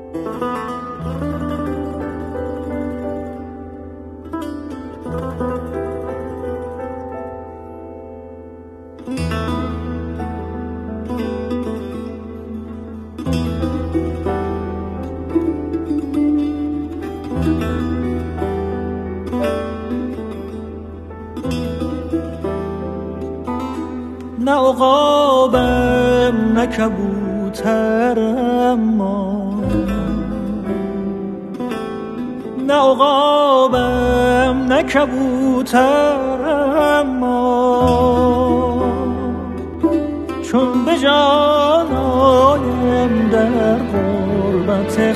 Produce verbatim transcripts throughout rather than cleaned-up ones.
نه عقابم نه کبوترم ما، نه عقابم نه کبوترم ما، چون به جان آیم در غربت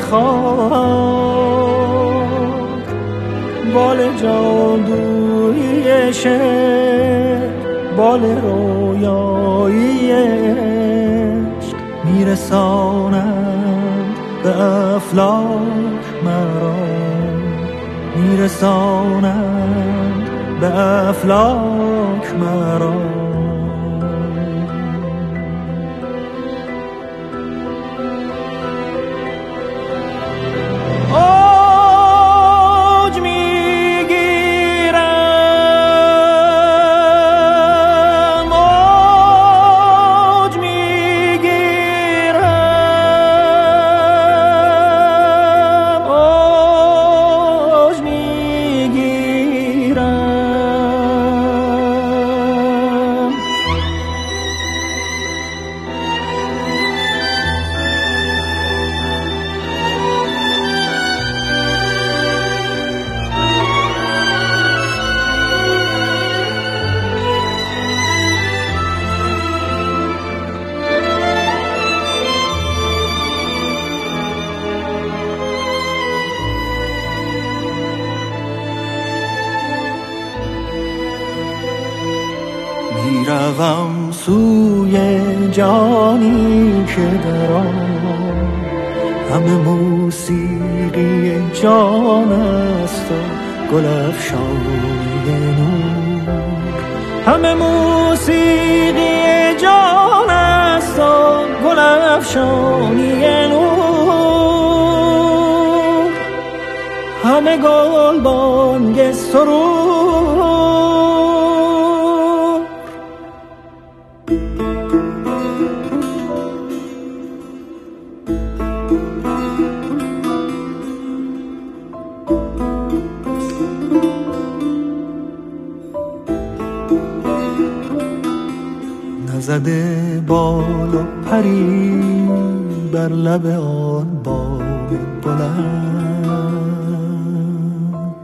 خاک، بال جادویی شعر بال رویایی عشق میرسانند به افلاک مرا، میرسانند به افلاک مرا. میروم سوی جانی که در آن همه موسیقی جان است و گل افشانی نور، همه موسیقی جان است و گل افشانی نور، همه گل بانگ سرور. نزده بال و پری بر لب آن بام بلند،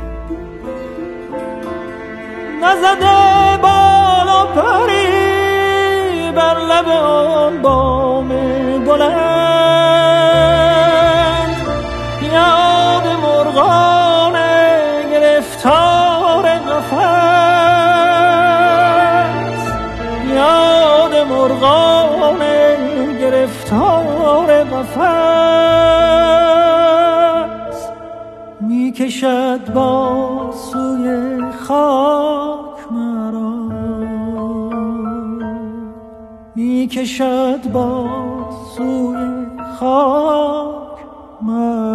نزده بال و پری بر لب آن بام بلند، یاد مرغان گرفتار قفس، یاد مرغان گرفتار قفس، می کشد با سوی خاک مرا، می کشد با سوی خاک مرا.